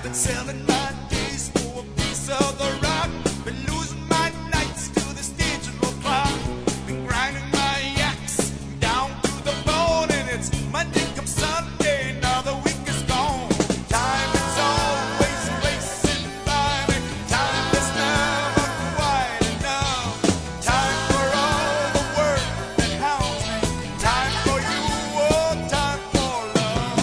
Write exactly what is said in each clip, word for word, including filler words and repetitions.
Selling my days for a piece of the rock. Been losing my nights to the digital clock. Been grinding my axe down to the bone, and it's Monday come Sunday, now the week is gone. Time is always racing by me. Time is never quite enough. Time for all the work that hounds me. Time for you, oh, time for love.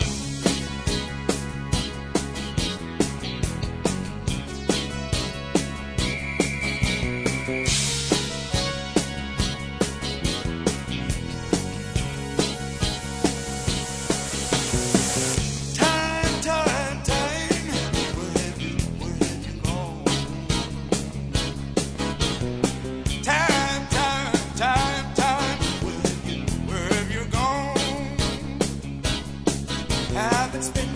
Time, time, time, where have you, where have you gone? Time, time, time, time, where have you, where have you gone? Haven't spent